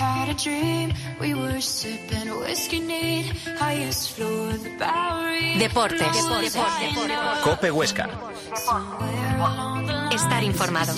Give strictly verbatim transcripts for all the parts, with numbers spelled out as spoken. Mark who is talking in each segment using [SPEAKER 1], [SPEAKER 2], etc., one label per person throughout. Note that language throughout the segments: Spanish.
[SPEAKER 1] had a dream. We were sipping whiskey neat. Highest floor of the Bowery.
[SPEAKER 2] Deportes. Deportes. Deportes.
[SPEAKER 3] Cope Huesca.
[SPEAKER 2] Estar informado.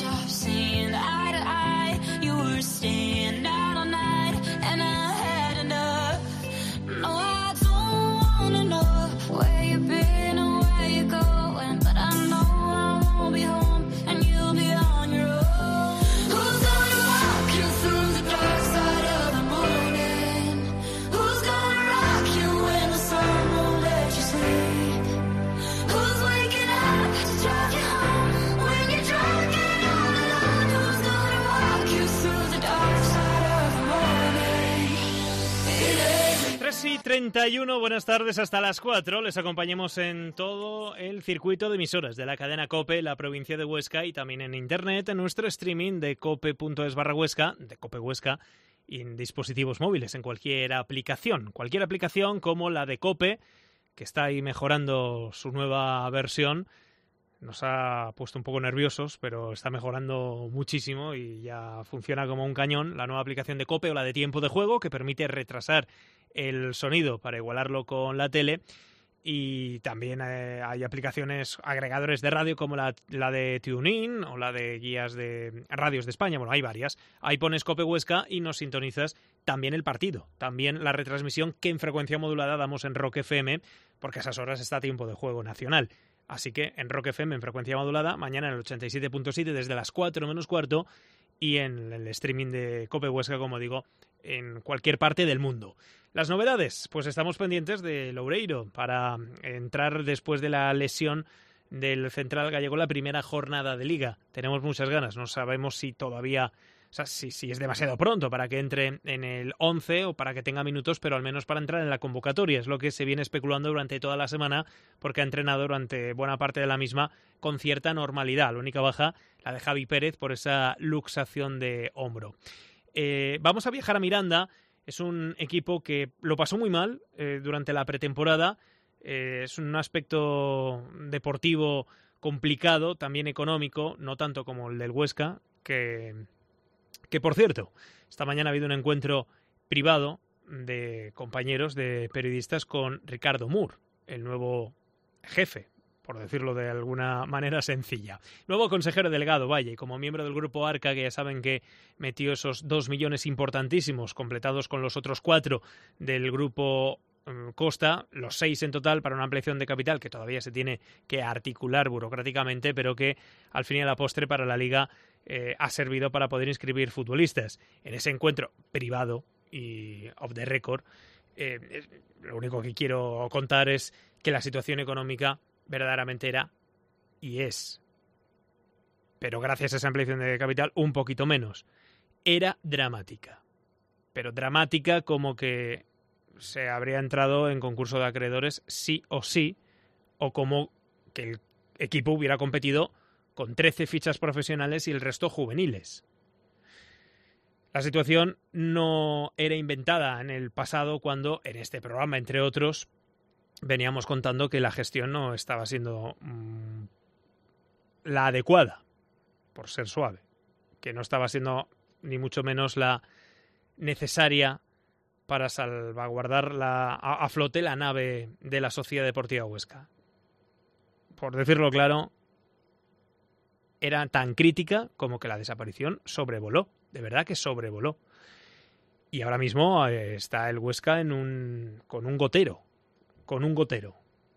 [SPEAKER 4] Y treinta y uno, buenas tardes, hasta las cuatro. Les acompañamos en todo el circuito de emisoras de la cadena COPE, la provincia de Huesca, y también en internet, en nuestro streaming de cope.es barra Huesca, de COPE Huesca, y en dispositivos móviles, en cualquier aplicación. Cualquier aplicación como la de COPE, que está ahí mejorando su nueva versión. Nos ha puesto un poco nerviosos, pero está mejorando muchísimo y ya funciona como un cañón. La nueva aplicación de COPE o la de tiempo de juego, que permite retrasar el sonido para igualarlo con la tele. Y también eh, hay aplicaciones agregadores de radio como la, la de TuneIn o la de guías de radios de España. Bueno, hay varias. Ahí pones COPE Huesca y nos sintonizas también el partido. También la retransmisión que en frecuencia modulada damos en Rock F M, porque a esas horas está tiempo de juego nacional. Así que en Rock F M en frecuencia modulada, mañana en el ochenta y siete punto siete desde las cuatro menos cuarto, y en el streaming de COPE Huesca, como digo, en cualquier parte del mundo. Las novedades, pues estamos pendientes de Loureiro para entrar después de la lesión del central gallego la primera jornada de Liga. Tenemos muchas ganas, no sabemos si todavía, o sea, si, si es demasiado pronto para que entre en el once o para que tenga minutos, pero al menos para entrar en la convocatoria. Es lo que se viene especulando durante toda la semana, porque ha entrenado durante buena parte de la misma con cierta normalidad. La única baja, la de Javi Pérez, por esa luxación de hombro. Eh, vamos a viajar a Miranda. Es un equipo que lo pasó muy mal eh, durante la pretemporada. Eh, es un aspecto deportivo complicado, también económico, no tanto como el del Huesca, que... Que, por cierto, esta mañana ha habido un encuentro privado de compañeros, de periodistas, con Ricardo Moore, el nuevo jefe, por decirlo de alguna manera sencilla. Nuevo consejero delegado, vaya, y como miembro del grupo Arca, que ya saben que metió esos dos millones importantísimos, completados con los otros cuatro del grupo Costa, los seis en total para una ampliación de capital que todavía se tiene que articular burocráticamente, pero que al fin y a la postre para la Liga eh, ha servido para poder inscribir futbolistas. En ese encuentro privado y off the record, eh, lo único que quiero contar es que la situación económica verdaderamente era y es, pero gracias a esa ampliación de capital un poquito menos, era dramática, pero dramática como que se habría entrado en concurso de acreedores sí o sí, o como que el equipo hubiera competido con trece fichas profesionales y el resto juveniles. La situación no era inventada en el pasado cuando en este programa, entre otros, veníamos contando que la gestión no estaba siendo mmm, la adecuada, por ser suave, que no estaba siendo ni mucho menos la necesaria para salvaguardar la, a, a flote la nave de la Sociedad Deportiva Huesca. Por decirlo claro, era tan crítica como que la desaparición sobrevoló, de verdad que sobrevoló. Y ahora mismo eh, está el Huesca en un, con un gotero, con un gotero,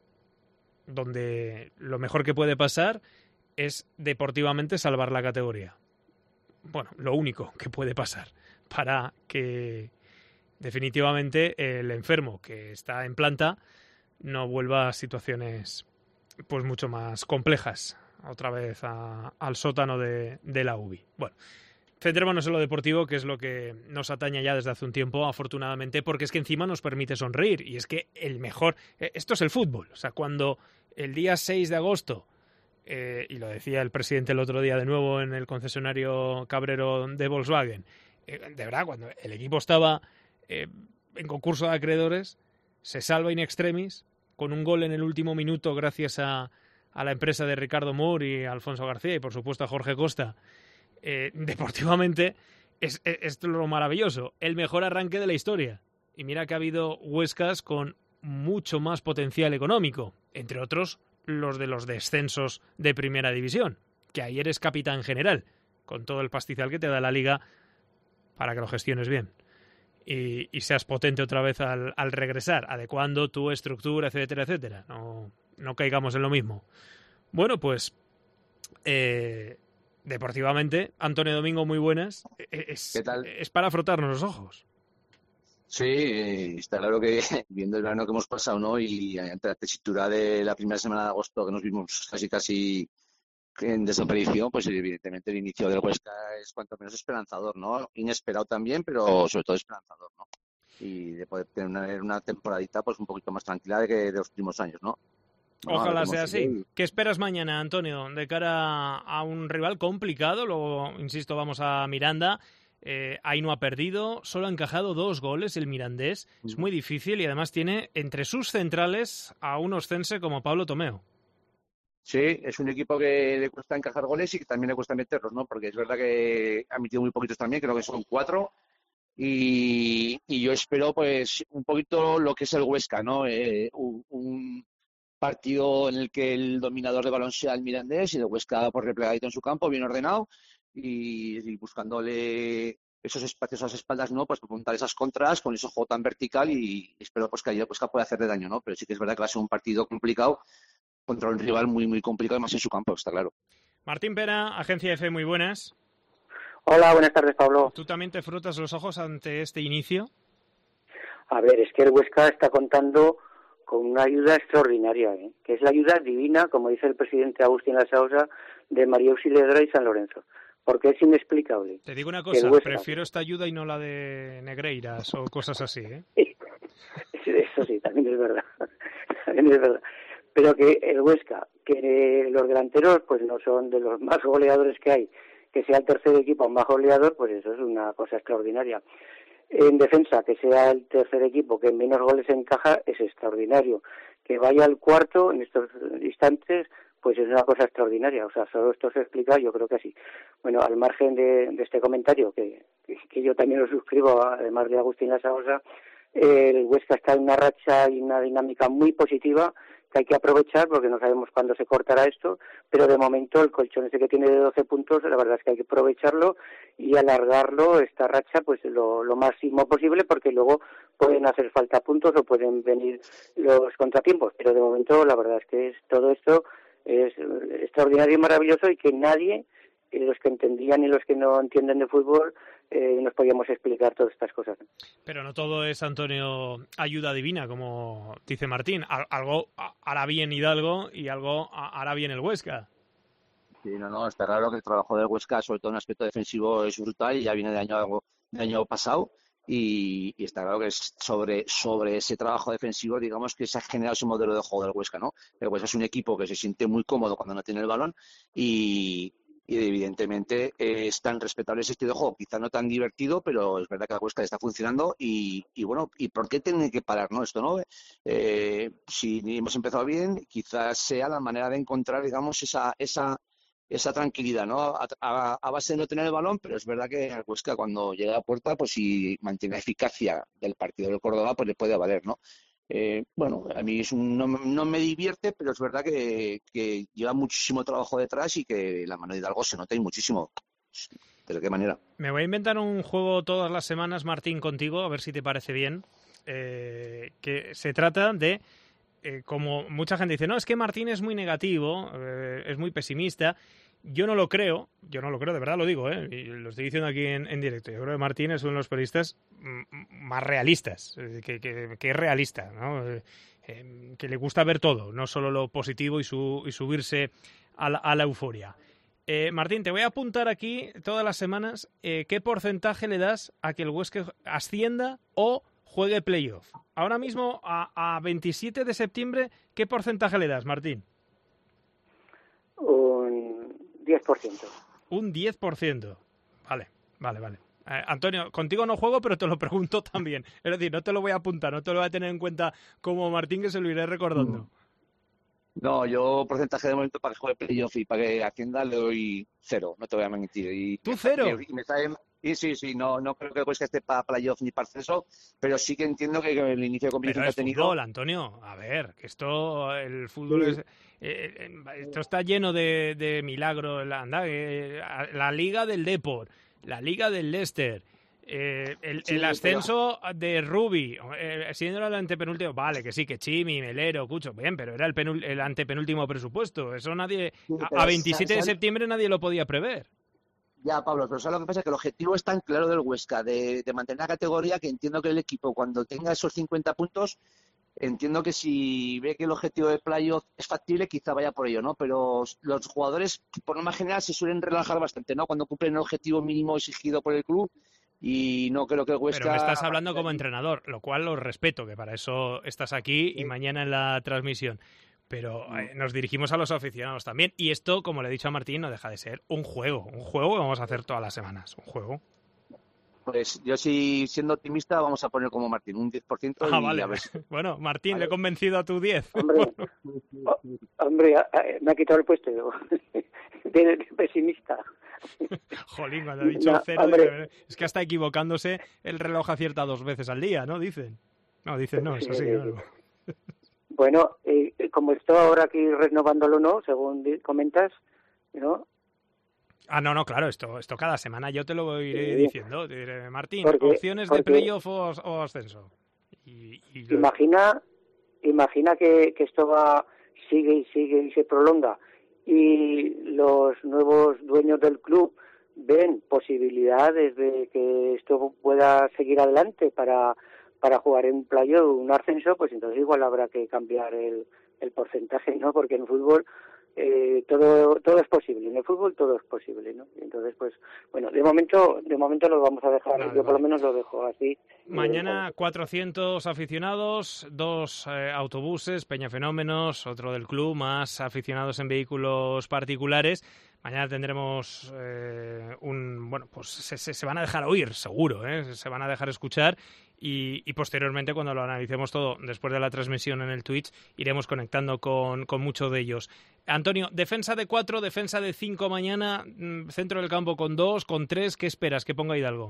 [SPEAKER 4] donde lo mejor que puede pasar es deportivamente salvar la categoría. Bueno, lo único que puede pasar para que definitivamente el enfermo que está en planta no vuelva a situaciones pues mucho más complejas, otra vez a, al sótano de, de la U B I. Bueno, centrémonos en lo deportivo, que es lo que nos atañe ya desde hace un tiempo, afortunadamente, porque es que encima nos permite sonreír, y es que el mejor... Esto es el fútbol, o sea, cuando el día seis de agosto, eh, y lo decía el presidente el otro día de nuevo en el concesionario Cabrero de Volkswagen, eh, de verdad, cuando el equipo estaba eh, en concurso de acreedores, se salva in extremis, con un gol en el último minuto gracias a, a la empresa de Ricardo Moore y a Alfonso García, y por supuesto a Jorge Costa. Eh, deportivamente es, es, es lo maravilloso, el mejor arranque de la historia. Y mira que ha habido Huescas con mucho más potencial económico, entre otros los de los descensos de primera división, que ahí eres capitán general, con todo el pastizal que te da la liga para que lo gestiones bien y, y seas potente otra vez al, al regresar, adecuando tu estructura, etcétera, etcétera. No, no caigamos en lo mismo. Bueno, pues eh, deportivamente, Antonio Domingo, muy buenas. Es,
[SPEAKER 3] ¿Qué tal?
[SPEAKER 4] Es para frotarnos los ojos.
[SPEAKER 3] Sí, está claro que viendo el verano que hemos pasado, ¿no? Y ante la tesitura de la primera semana de agosto que nos vimos casi casi en desaparición, pues evidentemente el inicio del Huesca es cuanto menos esperanzador, ¿no? Inesperado también, pero sobre todo esperanzador, ¿no? Y de poder tener una, una temporadita pues un poquito más tranquila de que de los últimos años, ¿no? Bueno,
[SPEAKER 4] Ojalá sea así.
[SPEAKER 3] Y...
[SPEAKER 4] ¿Qué esperas mañana, Antonio, de cara a un rival complicado? Luego, insisto, vamos a Miranda. Eh, ahí no ha perdido, solo ha encajado dos goles el mirandés. Es muy difícil y además tiene entre sus centrales a un oscense como Pablo Tomeo.
[SPEAKER 3] Sí, es un equipo que le cuesta encajar goles y que también le cuesta meterlos, ¿no? Porque es verdad que ha metido muy poquitos también, creo que son cuatro. Y, y yo espero, pues, un poquito lo que es el Huesca, ¿no? Eh, un, un partido en el que el dominador de balón sea el mirandés y el Huesca por replegadito en su campo, bien ordenado y, y buscándole esos espacios a las espaldas, ¿no? Pues apuntar esas contras con ese juego tan vertical y espero pues que ahí el Huesca pueda hacerle daño, ¿no? Pero sí que es verdad que va a ser un partido complicado contra un rival muy, muy complicado, más en su campo, está claro.
[SPEAKER 4] Martín Pera, Agencia Efe, muy buenas.
[SPEAKER 5] Hola, buenas tardes, Pablo.
[SPEAKER 4] ¿Tú también te frotas los ojos ante este inicio?
[SPEAKER 5] A ver, es que el Huesca está contando con una ayuda extraordinaria, ¿eh? Que es la ayuda divina, como dice el presidente Agustín Lasausa, de María Auxiliadora y San Lorenzo, porque es inexplicable.
[SPEAKER 4] Te digo una cosa,
[SPEAKER 5] Huesca...
[SPEAKER 4] prefiero esta ayuda y no la de Negreiras o cosas así, ¿eh?
[SPEAKER 5] Eso sí, también es verdad, también es verdad. Pero que el Huesca, que los delanteros pues no son de los más goleadores que hay, que sea el tercer equipo más goleador, pues eso es una cosa extraordinaria. En defensa, que sea el tercer equipo que menos goles encaja, es extraordinario. Que vaya al cuarto en estos instantes, pues es una cosa extraordinaria. O sea, solo esto se explica, yo creo que así. Bueno, al margen de, de este comentario, que, que, que yo también lo suscribo, además de Agustín Lasausa, el Huesca está en una racha y una dinámica muy positiva que hay que aprovechar porque no sabemos cuándo se cortará esto, pero de momento el colchón ese que tiene de doce puntos, la verdad es que hay que aprovecharlo y alargarlo, esta racha, pues lo, lo máximo posible, porque luego pueden hacer falta puntos o pueden venir los contratiempos, pero de momento la verdad es que es, todo esto es extraordinario y maravilloso y que nadie, los que entendían y los que no entienden de fútbol, eh, nos podíamos explicar todas estas cosas.
[SPEAKER 4] Pero no todo es, Antonio, ayuda divina, como dice Martín. Al- algo hará bien Hidalgo y algo hará bien el Huesca.
[SPEAKER 3] Sí, no, no, está claro que el trabajo del Huesca, sobre todo en aspecto defensivo, es brutal y ya viene de año, de año pasado. Y, y está claro que es sobre, sobre ese trabajo defensivo, digamos, que se ha generado ese modelo de juego del Huesca, ¿no? El Huesca es un equipo que se siente muy cómodo cuando no tiene el balón y, y evidentemente eh, es tan respetable ese estilo de juego, quizá no tan divertido, pero es verdad que el Huesca está funcionando y, y bueno, ¿y por qué tiene que parar, no? Esto, ¿no? Eh, si hemos empezado bien, quizás sea la manera de encontrar, digamos, esa... esa esa tranquilidad, ¿no? A, a, a base de no tener el balón, pero es verdad que el Huesca cuando llega a puerta, pues si mantiene la eficacia del partido del Córdoba, pues le puede valer, ¿no? Eh, bueno, a mí es un, no, no me divierte, pero es verdad que, que lleva muchísimo trabajo detrás y que la mano de Hidalgo se nota y muchísimo. ¿De qué manera?
[SPEAKER 4] Me voy a inventar un juego todas las semanas, Martín, contigo, a ver si te parece bien. Eh, que se trata de... Eh, como mucha gente dice, no, es que Martín es muy negativo, eh, es muy pesimista. Yo no lo creo, yo no lo creo, de verdad lo digo, ¿eh? Y lo estoy diciendo aquí en, en directo. Yo creo que Martín es uno de los periodistas más realistas, eh, que, que, que es realista, ¿no? Eh, eh, que le gusta ver todo, no solo lo positivo y, su, y subirse a la, a la euforia. Eh, Martín, te voy a apuntar aquí todas las semanas eh, qué porcentaje le das a que el Huesca ascienda o juegue playoff. Ahora mismo, a, a veintisiete de septiembre, ¿qué porcentaje le das, Martín?
[SPEAKER 5] Un diez por ciento.
[SPEAKER 4] Un diez por ciento. Vale, vale, vale. Eh, Antonio, contigo no juego, pero te lo pregunto también. Es decir, no te lo voy a apuntar, no te lo voy a tener en cuenta como Martín, que se lo iré recordando.
[SPEAKER 3] No, yo porcentaje de momento para que juegue playoff y para que Hacienda le doy cero, no te voy a mentir. Y
[SPEAKER 4] ¿Tú cero?
[SPEAKER 3] Y me sabe, Sí, sí, sí, no, no creo que el Huesca esté para playoff ni para ascenso, pero sí que entiendo que el inicio de competición
[SPEAKER 4] Pero
[SPEAKER 3] que ha
[SPEAKER 4] es
[SPEAKER 3] tenido...
[SPEAKER 4] fútbol, Antonio. A ver, que esto, el fútbol
[SPEAKER 3] Sí,
[SPEAKER 4] es... eh, eh, esto está lleno de, de milagros. La, anda, eh, la Liga del Depor, la Liga del Leicester, eh, el,
[SPEAKER 3] sí,
[SPEAKER 4] el
[SPEAKER 3] pero...
[SPEAKER 4] ascenso de Rubi, eh, siendo el antepenúltimo, vale, que sí, que Chimi, Melero, Cucho, bien, pero era el, penul- el antepenúltimo presupuesto. Eso nadie...
[SPEAKER 3] Sí,
[SPEAKER 4] A, a
[SPEAKER 3] pero sa-
[SPEAKER 4] veintisiete de
[SPEAKER 3] sa-
[SPEAKER 4] septiembre nadie lo podía prever.
[SPEAKER 3] Ya, Pablo, pero ¿sabes lo que pasa? Que el objetivo es tan claro del Huesca, de, de mantener la categoría, que entiendo que el equipo, cuando tenga esos cincuenta puntos, entiendo que si ve que el objetivo de playoff es factible, quizá vaya por ello, ¿no? Pero los jugadores, por norma general, se suelen relajar bastante, ¿no? Cuando cumplen el objetivo mínimo exigido por el club, y no creo que el
[SPEAKER 4] Pero me
[SPEAKER 3] Huesca...
[SPEAKER 4] estás hablando como entrenador, lo cual lo respeto, que para eso estás aquí y mañana en la transmisión. Pero eh, nos dirigimos a los aficionados también. Y esto, como le he dicho a Martín, no deja de ser un juego. Un juego que vamos a hacer todas las semanas. Un juego.
[SPEAKER 3] Pues yo sí, siendo optimista, vamos a poner como Martín, un diez por ciento
[SPEAKER 4] Ah,
[SPEAKER 3] y
[SPEAKER 4] vale.
[SPEAKER 3] a ver si...
[SPEAKER 4] Bueno, Martín,
[SPEAKER 5] Vale.
[SPEAKER 4] le he convencido a tu diez.
[SPEAKER 5] Hombre, oh, hombre, a- a- me ha quitado el puesto de, de pesimista.
[SPEAKER 4] Jolín, cuando ha dicho
[SPEAKER 5] No,
[SPEAKER 4] cero,
[SPEAKER 5] hombre.
[SPEAKER 4] dice, es que hasta equivocándose el reloj acierta dos veces al día, ¿no? Dicen. No, dicen no, eso sí,
[SPEAKER 5] Sí,
[SPEAKER 4] claro.
[SPEAKER 5] Bueno, eh, como estoy ahora aquí renovándolo, ¿no? Según di- comentas, ¿no?
[SPEAKER 4] Ah, no, no, claro, esto, esto cada semana yo te lo iré
[SPEAKER 5] Sí.
[SPEAKER 4] diciendo. Te diré, Martín,
[SPEAKER 5] Porque-
[SPEAKER 4] opciones de
[SPEAKER 5] porque-
[SPEAKER 4] playoff o, o ascenso. Y, y lo-
[SPEAKER 5] Imagina, imagina que, que esto va, sigue y sigue y se prolonga y los nuevos dueños del club ven posibilidades de que esto pueda seguir adelante para, para jugar en playoff un ascenso, pues entonces igual habrá que cambiar el, el porcentaje, ¿no? Porque en fútbol eh, todo todo es posible, en el fútbol todo es posible, ¿no? Entonces, pues, bueno, de momento de momento lo vamos a dejar,
[SPEAKER 4] Vale,
[SPEAKER 5] yo por
[SPEAKER 4] vale.
[SPEAKER 5] lo menos lo dejo así.
[SPEAKER 4] Mañana
[SPEAKER 5] Eh,
[SPEAKER 4] cuatrocientos aficionados, dos eh, autobuses, Peñafenómenos, otro del club, más aficionados en vehículos particulares. Mañana tendremos eh, un... Bueno, pues se, se, se van a dejar oír, seguro, ¿eh? Se van a dejar escuchar y, y posteriormente, cuando lo analicemos todo, después de la transmisión en el Twitch, iremos conectando con, con muchos de ellos. Antonio, defensa de cuatro, defensa de cinco mañana, mm, centro del campo con dos, con tres, ¿qué esperas que ponga Hidalgo?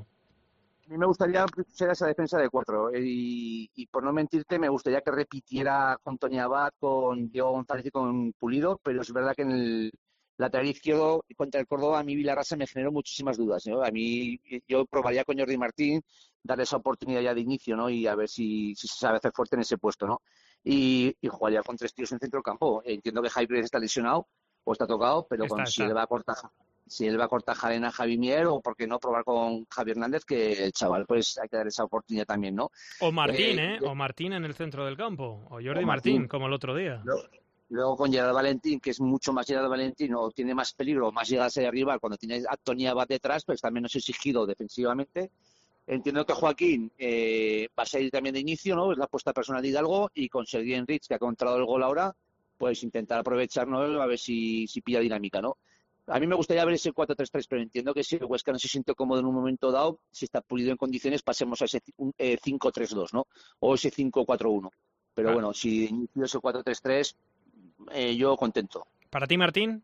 [SPEAKER 3] A mí me gustaría ser esa defensa de cuatro y, y por no mentirte me gustaría que repitiera con Tony Abad, con Diego González y con Pulido, pero es verdad que en el lateral izquierdo contra el Córdoba a mí Vilarrasa me generó muchísimas dudas, ¿no? A mí yo probaría con Jordi Martín darle esa oportunidad ya de inicio, ¿no? Y a ver si, si se sabe hacer fuerte en ese puesto, ¿no? Y, y jugaría con tres tíos en centro del campo. Entiendo que Javier está lesionado o está tocado, pero
[SPEAKER 4] Está,
[SPEAKER 3] con, si
[SPEAKER 4] está.
[SPEAKER 3] él va a cortar si él va a cortar a Javi Mier o por qué no probar con Javi Hernández, que el chaval pues hay que dar esa oportunidad también, ¿no?
[SPEAKER 4] O Martín,
[SPEAKER 3] Eh,
[SPEAKER 4] ¿eh? O Martín en el centro del campo. O Jordi
[SPEAKER 3] o
[SPEAKER 4] Martín,
[SPEAKER 3] Martín.
[SPEAKER 4] como el otro día.
[SPEAKER 3] Luego, luego con Gerard Valentín, que es mucho más Gerard Valentín, o tiene más peligro, más llegadas de rival, cuando tiene a Tony Abad detrás, pues también no es exigido defensivamente. Entiendo que Joaquín eh, va a salir también de inicio, ¿no? Es la apuesta personal de Hidalgo, y con Sergi Enrich, que ha encontrado el gol ahora, pues intentar aprovechar, ¿no? A ver si, si pilla dinámica, ¿no? A mí me gustaría ver ese cuatro tres tres, pero entiendo que si el Huesca no se siente cómodo en un momento dado, si está Pulido en condiciones, pasemos a ese eh, cinco tres dos, ¿no? O ese cinco cuatro uno. Pero
[SPEAKER 4] Ah.
[SPEAKER 3] bueno, si inicio ese cuatro tres tres, eh, yo contento.
[SPEAKER 4] ¿Para ti, Martín?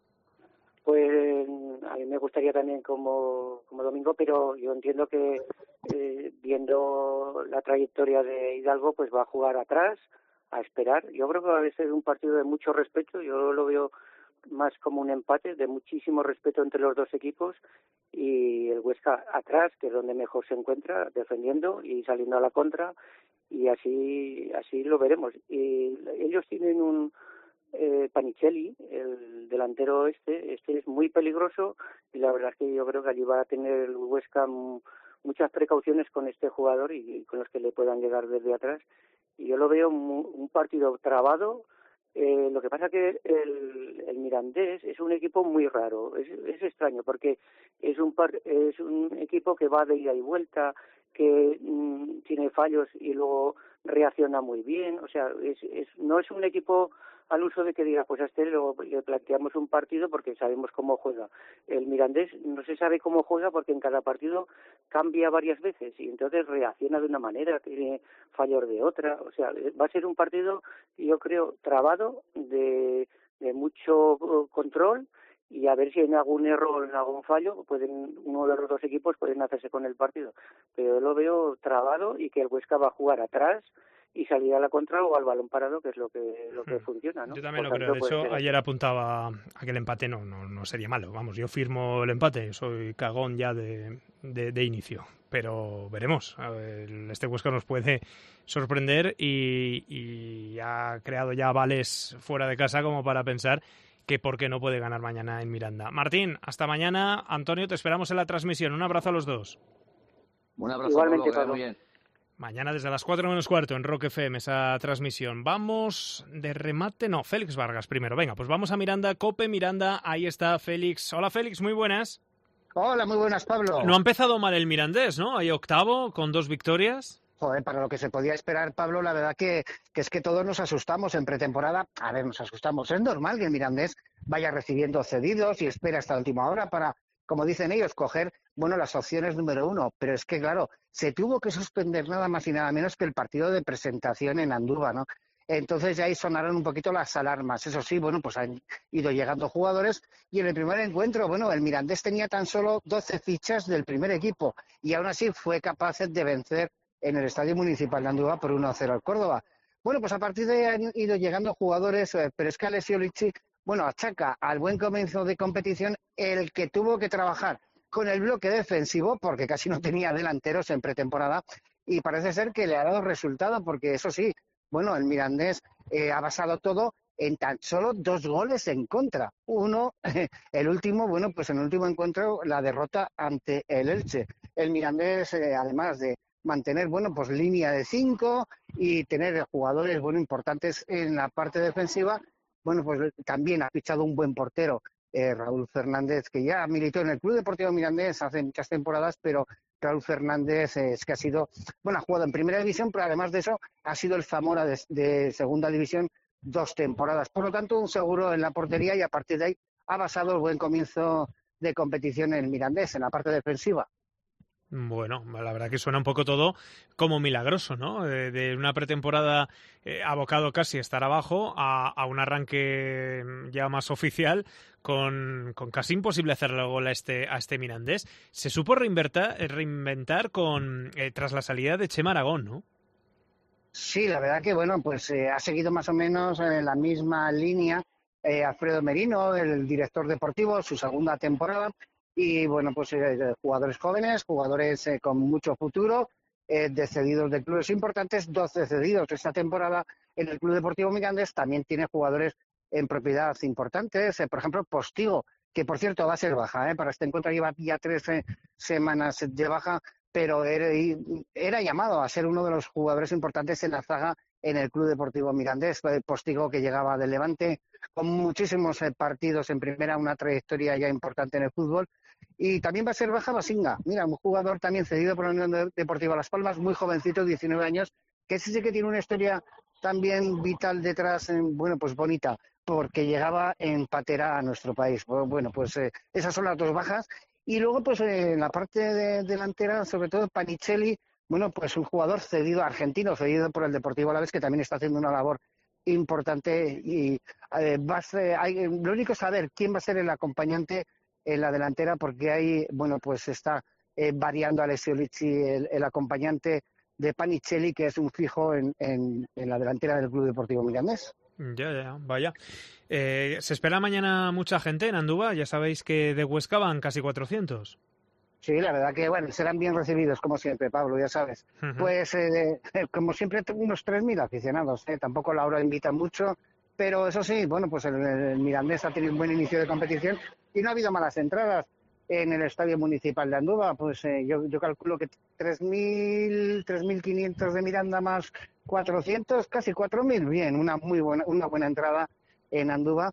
[SPEAKER 5] Pues a mí me gustaría también como, como domingo, pero yo entiendo que eh, viendo la trayectoria de Hidalgo, pues va a jugar atrás, a esperar. Yo creo que va a ser un partido de mucho respeto, yo lo veo más como un empate, de muchísimo respeto entre los dos equipos, y el Huesca atrás, que es donde mejor se encuentra, defendiendo y saliendo a la contra, y así así lo veremos. Y ellos tienen un eh, Panicelli, el delantero este, este es muy peligroso, y la verdad es que yo creo que allí va a tener el Huesca m- muchas precauciones con este jugador y, y con los que le puedan llegar desde atrás. Y yo lo veo mu- un partido trabado. Eh, lo que pasa que el, el Mirandés es un equipo muy raro, es, es extraño porque es un par, es un equipo que va de ida y vuelta, que mm, tiene fallos y luego reacciona muy bien, o sea, es, es, no es un equipo al uso de que diga, pues a este lo, le planteamos un partido porque sabemos cómo juega. El Mirandés no se sabe cómo juega porque en cada partido cambia varias veces y entonces reacciona de una manera, tiene fallos de otra, o sea, va a ser un partido, yo creo, trabado, de, de mucho control y a ver si en algún error, en algún fallo, pueden uno de los dos equipos pueden hacerse con el partido. Pero yo lo veo trabado y que el Huesca va a jugar atrás y salir a la contra o al balón parado, que es lo que lo que
[SPEAKER 4] Hmm.
[SPEAKER 5] funciona, ¿no?
[SPEAKER 4] Yo también
[SPEAKER 5] Por
[SPEAKER 4] lo creo.
[SPEAKER 5] tanto,
[SPEAKER 4] De
[SPEAKER 5] pues,
[SPEAKER 4] hecho,
[SPEAKER 5] eh,
[SPEAKER 4] ayer apuntaba a que el empate no, no, no sería malo. Vamos, yo firmo el empate. Soy cagón ya de, de, de inicio. Pero veremos. A ver, este Huesca nos puede sorprender y, y ha creado ya vales fuera de casa como para pensar que por qué no puede ganar mañana en Miranda. Martín, hasta mañana. Antonio, te esperamos en la transmisión. Un abrazo a los dos.
[SPEAKER 3] Un abrazo,
[SPEAKER 5] Igualmente,
[SPEAKER 3] Pablo, que vaya
[SPEAKER 5] Pablo.
[SPEAKER 3] muy bien.
[SPEAKER 4] Mañana desde las cuatro menos cuarto en Rock F M esa transmisión. Vamos de remate, no, Félix Vargas primero. Venga, pues vamos a Miranda, Cope Miranda, ahí está Félix. Hola Félix, muy buenas.
[SPEAKER 6] Hola, muy buenas, Pablo.
[SPEAKER 4] No ha empezado mal el Mirandés, ¿no? Ahí octavo con dos victorias.
[SPEAKER 6] Joder, para lo que se podía esperar, Pablo, la verdad que, que es que todos nos asustamos en pretemporada. A ver, nos asustamos. Es normal que el Mirandés vaya recibiendo cedidos y espera hasta la última hora para, como dicen ellos, coger, bueno, las opciones número uno. Pero es que, claro, se tuvo que suspender nada más y nada menos que el partido de presentación en Andúba, ¿no? Entonces ya ahí sonaron un poquito las alarmas. Eso sí, bueno, pues han ido llegando jugadores y en el primer encuentro, bueno, el Mirandés tenía tan solo doce fichas del primer equipo y aún así fue capaz de vencer en el Estadio Municipal de Andúba por uno a cero al Córdoba. Bueno, pues a partir de ahí han ido llegando jugadores, eh, pero es que Alessio Licci, bueno, achaca al buen comienzo de competición el que tuvo que trabajar con el bloque defensivo, porque casi no tenía delanteros en pretemporada, y parece ser que le ha dado resultado, porque eso sí, bueno, el Mirandés eh, ha basado todo en tan solo dos goles en contra. Uno, el último, bueno, pues en el último encuentro, la derrota ante el Elche. El Mirandés, eh, además de mantener, bueno, pues línea de cinco y tener jugadores, bueno, importantes en la parte defensiva, bueno, pues también ha fichado un buen portero, eh, Raúl Fernández, que ya militó en el Club Deportivo Mirandés hace muchas temporadas, pero Raúl Fernández eh, es que ha sido, bueno, ha jugado en primera división, pero además de eso ha sido el Zamora de, de segunda división dos temporadas. Por lo tanto, un seguro en la portería y a partir de ahí ha basado el buen comienzo de competición en el Mirandés, en la parte defensiva.
[SPEAKER 4] Bueno, la verdad que suena un poco todo como milagroso, ¿no? De, de una pretemporada eh, abocado casi a estar abajo a, a un arranque ya más oficial con, con casi imposible hacerle gol a este, a este Mirandés. Se supo reinventar, reinventar con eh, tras la salida de Chema Aragón, ¿no?
[SPEAKER 6] Sí, la verdad que, bueno, pues eh, ha seguido más o menos en la misma línea eh, Alfredo Merino, el director deportivo, su segunda temporada. Y bueno, pues eh, jugadores jóvenes, jugadores eh, con mucho futuro, eh, de cedidos de clubes importantes, doce cedidos esta temporada en el Club Deportivo Mirandés. También tiene jugadores en propiedad importantes, eh, por ejemplo, Postigo, que por cierto va a ser baja, eh, para este encuentro lleva ya tres eh, semanas de baja, pero era, era llamado a ser uno de los jugadores importantes en la zaga en el Club Deportivo Mirandés. Postigo, que llegaba del Levante, con muchísimos eh, partidos en primera, una trayectoria ya importante en el fútbol. Y también va a ser baja Basinga, mira, un jugador también cedido por la Unión Deportiva Las Palmas, muy jovencito, diecinueve años, que sí que tiene una historia también vital detrás, bueno, pues bonita, porque llegaba en patera a nuestro país. Bueno, pues eh, esas son las dos bajas. Y luego, pues eh, en la parte de, delantera, sobre todo Panichelli, bueno, pues un jugador cedido argentino, cedido por el Deportivo Alavés, que también está haciendo una labor importante. Y eh, va a ser, hay, lo único es saber quién va a ser el acompañante en la delantera, porque ahí, bueno, pues está eh, variando Alessio Licci, el, el acompañante de Panichelli, que es un fijo en, en, en la delantera del Club Deportivo Mirandés.
[SPEAKER 4] Ya, ya, vaya. Eh, ¿Se espera mañana mucha gente en Andúba? Ya sabéis que de Huesca van casi cuatrocientos.
[SPEAKER 6] Sí, la verdad que, bueno, serán bien recibidos, como siempre, Pablo, ya sabes. Uh-huh. Pues, eh, como siempre, unos tres mil aficionados, ¿eh? Tampoco la hora invita mucho, pero eso sí, bueno, pues el, el Mirandés ha tenido un buen inicio de competición y no ha habido malas entradas en el Estadio Municipal de Andúba. Pues eh, yo, yo calculo que tres mil, tres mil quinientos de Miranda más cuatrocientos, casi cuatro mil, bien, una muy buena, una buena entrada en Andúba.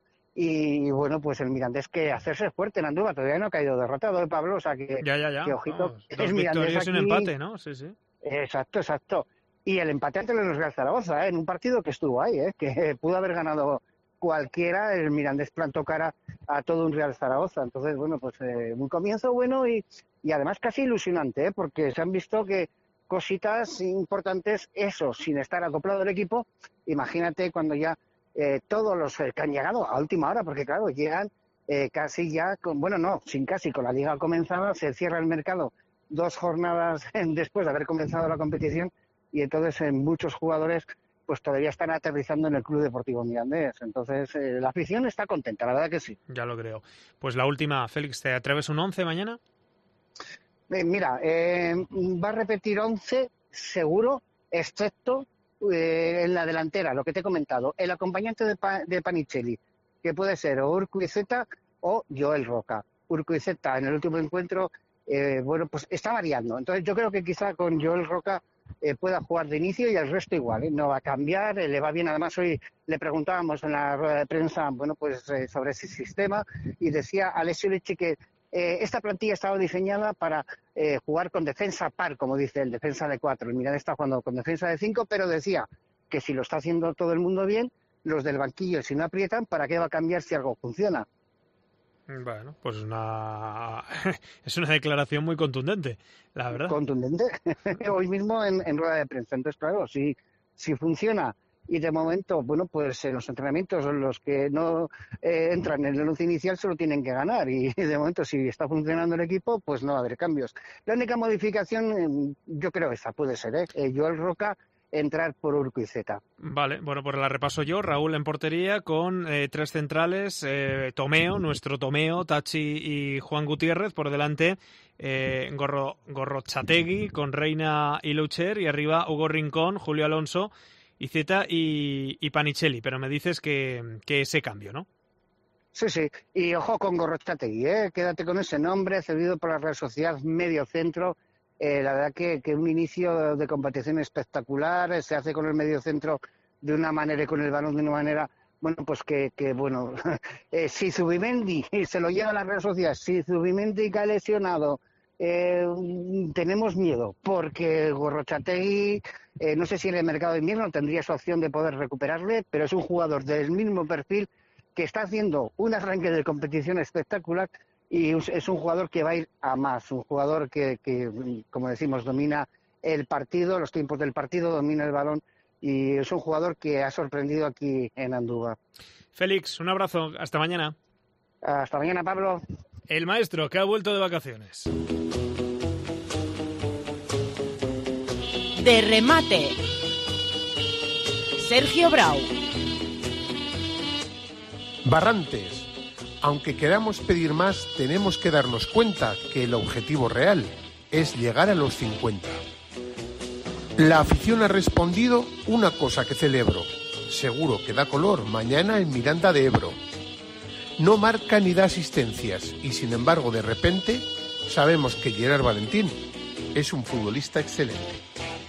[SPEAKER 6] Y bueno, pues el Mirandés, que hacerse fuerte en Andúba, todavía no ha caído derrotado, ¿eh, Pablo? O sea que,
[SPEAKER 4] ya, ya, ya.
[SPEAKER 6] que ojito.
[SPEAKER 4] Vamos, dos victorias y un empate, ¿no? Sí, sí.
[SPEAKER 6] Exacto, exacto. Y el empate ante el Real Zaragoza, ¿eh? En un partido que estuvo ahí, ¿eh? Que pudo haber ganado cualquiera. El Mirandés plantó cara a todo un Real Zaragoza. Entonces, bueno, pues eh, un comienzo bueno y, y además casi ilusionante, ¿eh? Porque se han visto que cositas importantes, eso, sin estar acoplado el equipo. Imagínate cuando ya eh, todos los que han llegado a última hora, porque claro, llegan eh, casi ya, con, bueno, no, sin casi, con la liga comenzada, se cierra el mercado dos jornadas después de haber comenzado la competición y entonces eh, muchos jugadores pues todavía están aterrizando en el Club Deportivo Mirandés. Entonces eh, la afición está contenta, la verdad que sí.
[SPEAKER 4] Ya lo creo. Pues la última, Félix, ¿te atreves un once mañana?
[SPEAKER 6] Eh, mira, eh, va a repetir once seguro, excepto eh, en la delantera, lo que te he comentado, el acompañante de, pa, de Panicelli, que puede ser o Urquizueta o Joel Roca. Urquizueta en el último encuentro, eh, bueno, pues está variando. Entonces yo creo que quizá con Joel Roca eh, pueda jugar de inicio y el resto igual, ¿eh? No va a cambiar, eh, le va bien. Además hoy le preguntábamos en la rueda de prensa, bueno, pues eh, sobre ese sistema y decía Alessio Lecce que eh, esta plantilla estaba diseñada para eh, jugar con defensa par, como dice el defensa de cuatro. El Mirandés está jugando con defensa de cinco, pero decía que si lo está haciendo todo el mundo bien, los del banquillo, si no aprietan, ¿para qué va a cambiar si algo funciona?
[SPEAKER 4] Bueno, pues una es una declaración muy contundente, la verdad.
[SPEAKER 6] Contundente. Hoy mismo en, en rueda de prensa. Entonces, claro, si, si funciona y de momento, bueno, pues en los entrenamientos los que no eh, entran en el once inicial solo tienen que ganar y de momento si está funcionando el equipo, pues no va a haber cambios. La única modificación, yo creo esa puede ser, ¿eh? eh Joel Roca entrar por Urquizueta.
[SPEAKER 4] Vale, bueno, pues la repaso yo. Raúl en portería con eh, tres centrales, eh, Tomeo, nuestro Tomeo, Tachi y Juan Gutiérrez. Por delante, eh, Gorro, Gorrochategui con Reina y Lucher. Y arriba Hugo Rincón, Julio Alonso, Iceta y, y Panicelli. Pero me dices que, que ese cambio, ¿no?
[SPEAKER 6] Sí, sí. Y ojo con Gorrochategui, ¿eh? Quédate con ese nombre, cedido por la Real Sociedad, medio centro. Eh, la verdad que, que un inicio de competición espectacular, se hace con el medio centro de una manera y con el balón de una manera, bueno, pues que, que bueno, eh, si Zubimendi se lo lleva a la Real Sociedad, si Zubimendi cae lesionado, eh, tenemos miedo, porque Gorrochategui, eh, no sé si en el mercado de invierno tendría esa opción de poder recuperarle, pero es un jugador del mismo perfil que está haciendo un arranque de competición espectacular. Y es un jugador que va a ir a más, un jugador que, que, como decimos, domina el partido, los tiempos del partido, domina el balón y es un jugador que ha sorprendido aquí en Andújar.
[SPEAKER 4] Félix, un abrazo, hasta mañana.
[SPEAKER 6] Hasta mañana, Pablo.
[SPEAKER 4] El maestro que ha vuelto de vacaciones.
[SPEAKER 7] De remate, Sergio Brau.
[SPEAKER 8] Barrantes. Aunque queramos pedir más, tenemos que darnos cuenta que el objetivo real es llegar a los cincuenta. La afición ha respondido una cosa que celebro. Seguro que da color mañana en Miranda de Ebro. No marca ni da asistencias y sin embargo de repente sabemos que Gerard Valentín es un futbolista excelente.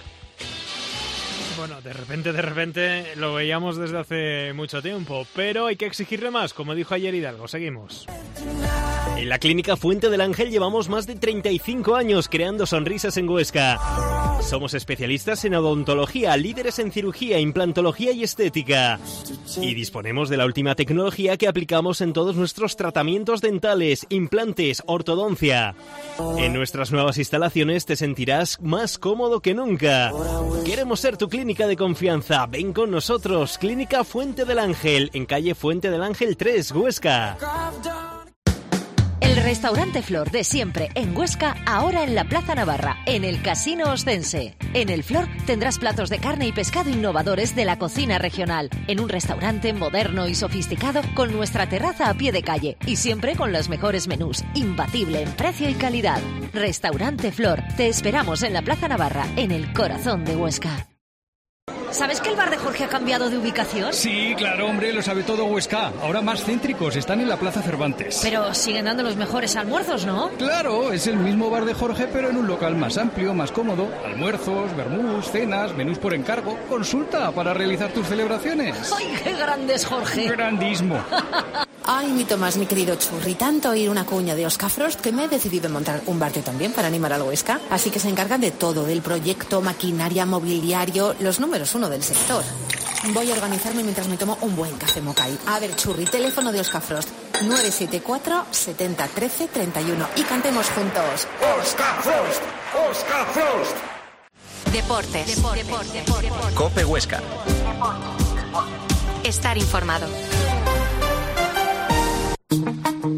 [SPEAKER 4] Bueno, de repente, de repente lo veíamos desde hace mucho tiempo, pero hay que exigirle más, como dijo ayer Hidalgo. Seguimos. En la Clínica Fuente del Ángel llevamos más de treinta y cinco años creando sonrisas en Huesca. Somos especialistas en odontología, líderes en cirugía, implantología y estética. Y disponemos de la última tecnología que aplicamos en todos nuestros tratamientos dentales, implantes, ortodoncia. En nuestras nuevas instalaciones te sentirás más cómodo que nunca. Queremos ser tu clínica de confianza. Ven con nosotros. Clínica Fuente del Ángel, en calle Fuente del Ángel tres, Huesca.
[SPEAKER 2] El restaurante Flor de siempre en Huesca, ahora en la Plaza Navarra, en el Casino Ostense. En el Flor tendrás platos de carne y pescado innovadores de la cocina regional, en un restaurante moderno y sofisticado con nuestra terraza a pie de calle y siempre con los mejores menús, imbatible en precio y calidad. Restaurante Flor, te esperamos en la Plaza Navarra, en el corazón de Huesca. ¿Sabes que el bar de Jorge ha cambiado de ubicación?
[SPEAKER 9] Sí, claro, hombre, lo sabe todo Huesca. Ahora más céntricos, están en la Plaza Cervantes.
[SPEAKER 2] Pero siguen dando los mejores almuerzos, ¿no?
[SPEAKER 9] Claro, es el mismo bar de Jorge, pero en un local más amplio, más cómodo. Almuerzos, vermús, cenas, menús por encargo. Consulta para realizar tus celebraciones.
[SPEAKER 2] ¡Ay, qué grande es Jorge!
[SPEAKER 9] Grandísimo.
[SPEAKER 10] Ay, mi Tomás, mi querido Churri, tanto oír una cuña de Oscar Frost que me he decidido montar un bar yo también para animar al Huesca. Así que se encargan de todo, del proyecto, maquinaria, mobiliario, los números uno del sector. Voy a organizarme mientras me tomo un buen café Mokai. A ver, Churri, teléfono de Oscar Frost, nueve siete cuatro, setenta, trece, treinta y uno. Y cantemos juntos.
[SPEAKER 11] Oscar Frost, Oscar Frost.
[SPEAKER 2] Deportes. Deportes. Deportes. Deportes.
[SPEAKER 12] Cope Huesca.
[SPEAKER 2] Estar informado.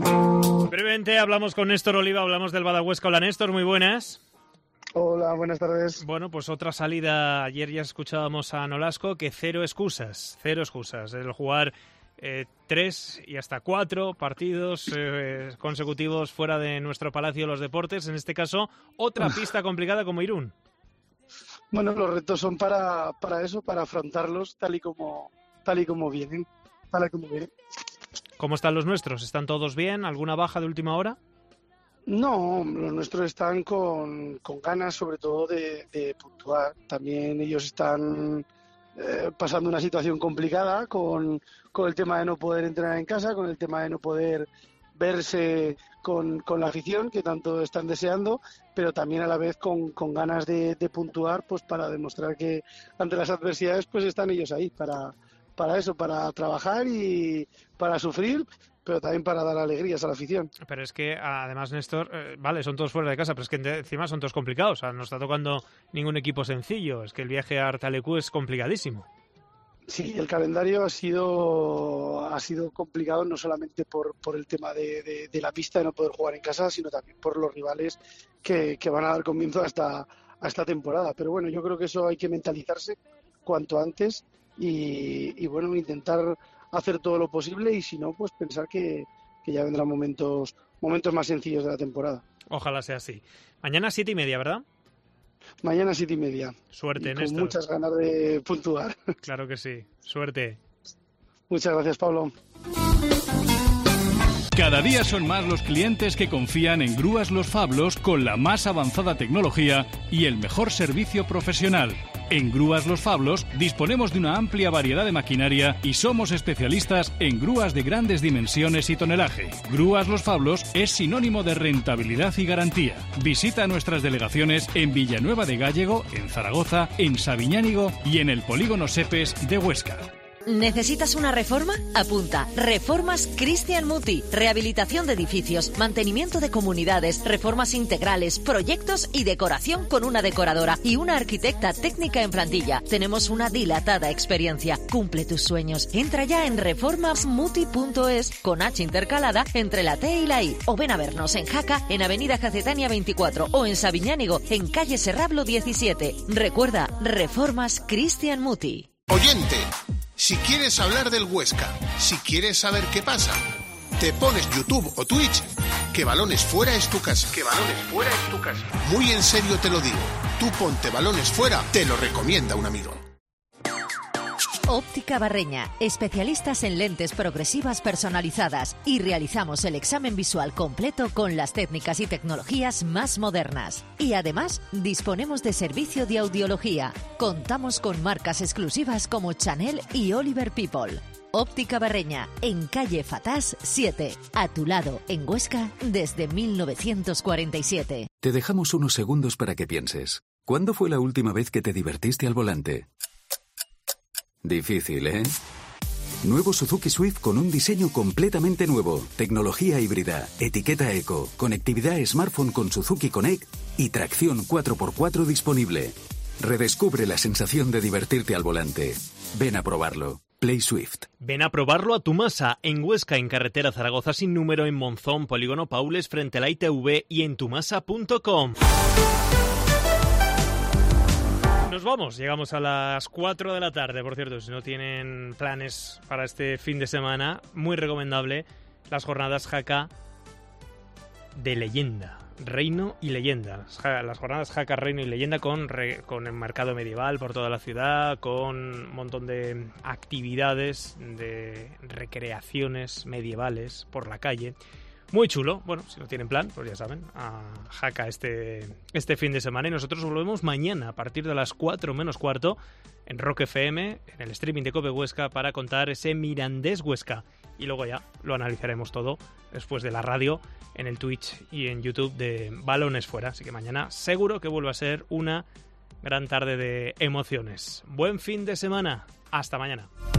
[SPEAKER 4] veinte hablamos con Néstor Oliva, hablamos del Bada Huesca. Hola Néstor, muy buenas.
[SPEAKER 7] Hola, buenas tardes.
[SPEAKER 4] Bueno, pues otra salida. Ayer ya escuchábamos a Nolasco que cero excusas, cero excusas. El jugar eh, tres y hasta cuatro partidos eh, consecutivos fuera de nuestro Palacio de los Deportes. En este caso, otra pista complicada como Irún.
[SPEAKER 7] Bueno, los retos son para, para eso, para afrontarlos tal y como tal y como vienen, tal y como vienen.
[SPEAKER 4] ¿Cómo están los nuestros? ¿Están todos bien? ¿Alguna baja de última hora?
[SPEAKER 7] No, los nuestros están con, con ganas sobre todo de, de puntuar. También ellos están eh, pasando una situación complicada con, con el tema de no poder entrenar en casa, con el tema de no poder verse con, con la afición que tanto están deseando, pero también a la vez con, con ganas de, de puntuar, pues para demostrar que ante las adversidades pues están ellos ahí para, para eso, para trabajar y para sufrir, pero también para dar alegrías a la afición.
[SPEAKER 4] Pero es que, además, Néstor, eh, vale, son todos fuera de casa, pero es que encima son todos complicados. O sea, no está tocando ningún equipo sencillo. Es que el viaje a Artalecu es complicadísimo.
[SPEAKER 7] Sí, el calendario ha sido ha sido complicado no solamente por, por el tema de, de, de la pista de no poder jugar en casa, sino también por los rivales que, que van a dar comienzo a esta, a esta temporada. Pero bueno, yo creo que eso hay que mentalizarse cuanto antes y, y bueno, intentar hacer todo lo posible y si no, pues pensar que, que ya vendrán momentos momentos más sencillos de la temporada.
[SPEAKER 4] Ojalá sea así. Mañana siete y media, ¿verdad?
[SPEAKER 7] Mañana siete y media.
[SPEAKER 4] Suerte,
[SPEAKER 7] y con
[SPEAKER 4] Néstor.
[SPEAKER 7] muchas ganas de puntuar.
[SPEAKER 4] Claro que sí. Suerte.
[SPEAKER 7] Muchas gracias, Pablo.
[SPEAKER 9] Cada día son más los clientes que confían en Grúas Los Fablos con la más avanzada tecnología y el mejor servicio profesional. En Grúas Los Fablos disponemos de una amplia variedad de maquinaria y somos especialistas en grúas de grandes dimensiones y tonelaje. Grúas Los Fablos es sinónimo de rentabilidad y garantía. Visita nuestras delegaciones en Villanueva de Gállego, en Zaragoza, en Sabiñánigo y en el Polígono Sepes de Huesca.
[SPEAKER 2] ¿Necesitas una reforma? Apunta. Reformas Cristian Muti. Rehabilitación de edificios, mantenimiento de comunidades, reformas integrales, proyectos y decoración con una decoradora y una arquitecta técnica en plantilla. Tenemos una dilatada experiencia. Cumple tus sueños. Entra ya en reformas muti punto es con H intercalada entre la T y la I. O ven a vernos en Jaca, en Avenida Jacetania veinticuatro o en Sabiñánigo, en calle Serrablo diecisiete. Recuerda, Reformas Cristian Muti.
[SPEAKER 8] Oyente, si quieres hablar del Huesca, si quieres saber qué pasa, te pones YouTube o Twitch, que Balones Fuera es tu casa. Que Balones Fuera es tu casa. Muy en serio te lo digo, tú ponte Balones Fuera, te lo recomienda un amigo.
[SPEAKER 2] Óptica Barreña, especialistas en lentes progresivas personalizadas y realizamos el examen visual completo con las técnicas y tecnologías más modernas. Y además, disponemos de servicio de audiología. Contamos con marcas exclusivas como Chanel y Oliver People. Óptica Barreña, en calle Fatás siete, a tu lado, en Huesca, desde mil novecientos cuarenta y siete.
[SPEAKER 12] Te dejamos unos segundos para que pienses. ¿Cuándo fue la última vez que te divertiste al volante? Difícil, ¿eh? Nuevo Suzuki Swift con un diseño completamente nuevo, tecnología híbrida, etiqueta eco, conectividad smartphone con Suzuki Connect y tracción cuatro por cuatro disponible. Redescubre la sensación de divertirte al volante. Ven a probarlo. Play Swift.
[SPEAKER 4] Ven a probarlo a Tumasa, en Huesca, en carretera Zaragoza sin número, en Monzón, Polígono Paules, frente a la I T V y en tumasa punto com. Nos vamos, llegamos a las cuatro de la tarde, por cierto, si no tienen planes para este fin de semana, muy recomendable las jornadas Jaca de leyenda, reino y leyenda, las jornadas Jaca, reino y leyenda con, re, con el mercado medieval por toda la ciudad, con un montón de actividades, de recreaciones medievales por la calle. Muy chulo. Bueno, si no tienen plan, pues ya saben, a Jaca este, este fin de semana. Y nosotros volvemos mañana a partir de las cuatro menos cuarto en Rock F M, en el streaming de Cope Huesca, para contar ese Mirandés Huesca. Y luego ya lo analizaremos todo después de la radio en el Twitch y en YouTube de Balones Fuera. Así que mañana seguro que vuelve a ser una gran tarde de emociones. Buen fin de semana. Hasta mañana.